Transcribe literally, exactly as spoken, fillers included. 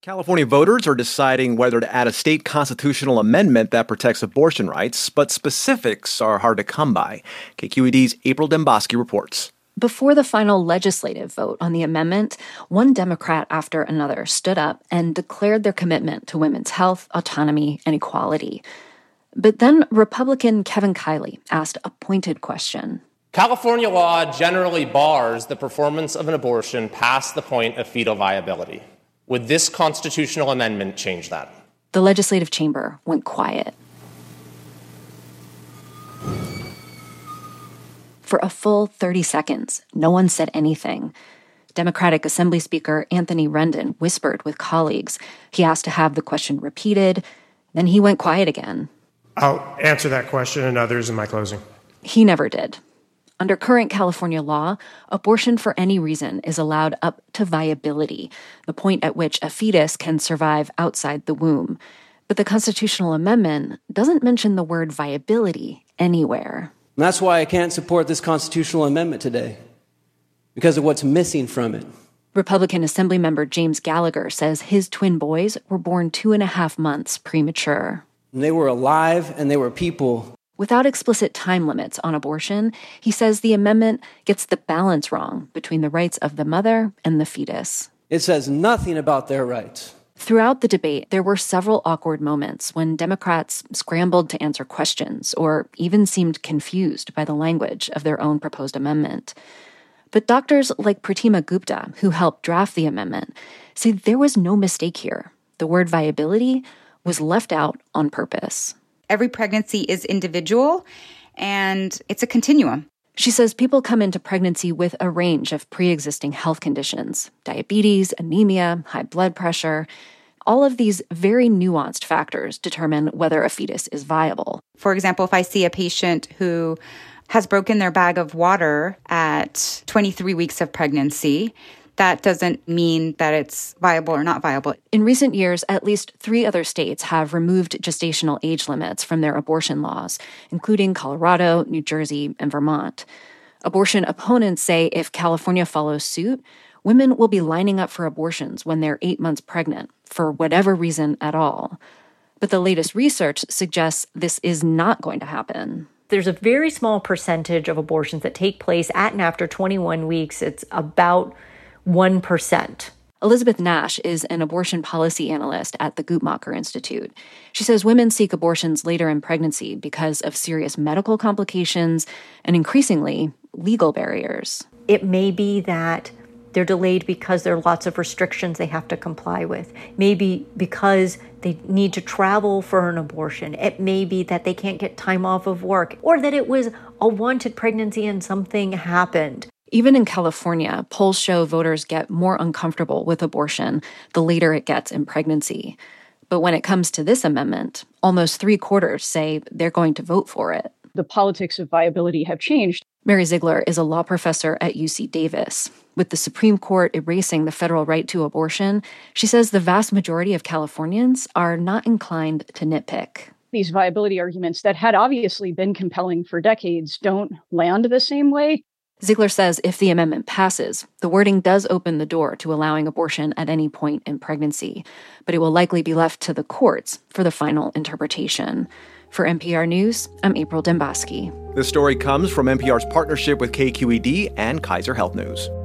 California voters are deciding whether to add a state constitutional amendment that protects abortion rights, but specifics are hard to come by. K Q E D's April Demboski reports. Before the final legislative vote on the amendment, one Democrat after another stood up and declared their commitment to women's health, autonomy, and equality. But then Republican Kevin Kiley asked a pointed question. California law generally bars the performance of an abortion past the point of fetal viability. Would this constitutional amendment change that? The legislative chamber went quiet. For a full thirty seconds, no one said anything. Democratic Assembly Speaker Anthony Rendon whispered with colleagues. He asked to have the question repeated. Then he went quiet again. I'll answer that question and others in my closing. He never did. Under current California law, abortion for any reason is allowed up to viability, the point at which a fetus can survive outside the womb. But the constitutional amendment doesn't mention the word viability anywhere. And that's why I can't support this constitutional amendment today, because of what's missing from it. Republican Assemblymember James Gallagher says his twin boys were born two and a half months premature. And they were alive and they were people. Without explicit time limits on abortion, he says the amendment gets the balance wrong between the rights of the mother and the fetus. It says nothing about their rights. Throughout the debate, there were several awkward moments when Democrats scrambled to answer questions or even seemed confused by the language of their own proposed amendment. But doctors like Pratima Gupta, who helped draft the amendment, say there was no mistake here. The word viability was left out on purpose. Every pregnancy is individual, and it's a continuum. She says people come into pregnancy with a range of pre-existing health conditions, diabetes, anemia, high blood pressure. All of these very nuanced factors determine whether a fetus is viable. For example, if I see a patient who has broken their bag of water at twenty-three weeks of pregnancy, that doesn't mean that it's viable or not viable. In recent years, at least three other states have removed gestational age limits from their abortion laws, including Colorado, New Jersey, and Vermont. Abortion opponents say if California follows suit, women will be lining up for abortions when they're eight months pregnant, for whatever reason at all. But the latest research suggests this is not going to happen. There's a very small percentage of abortions that take place at and after twenty-one weeks. It's about one percent. Elizabeth Nash is an abortion policy analyst at the Guttmacher Institute. She says women seek abortions later in pregnancy because of serious medical complications and increasingly legal barriers. It may be that they're delayed because there are lots of restrictions they have to comply with. Maybe because they need to travel for an abortion. It may be that they can't get time off of work, or that it was a wanted pregnancy and something happened. Even in California, polls show voters get more uncomfortable with abortion the later it gets in pregnancy. But when it comes to this amendment, almost three quarters say they're going to vote for it. The politics of viability have changed. Mary Ziegler is a law professor at U C Davis. With the Supreme Court erasing the federal right to abortion, she says the vast majority of Californians are not inclined to nitpick. These viability arguments that had obviously been compelling for decades don't land the same way. Ziegler says if the amendment passes, the wording does open the door to allowing abortion at any point in pregnancy, but it will likely be left to the courts for the final interpretation. For N P R News, I'm April Demboski. This story comes from N P R's partnership with K Q E D and Kaiser Health News.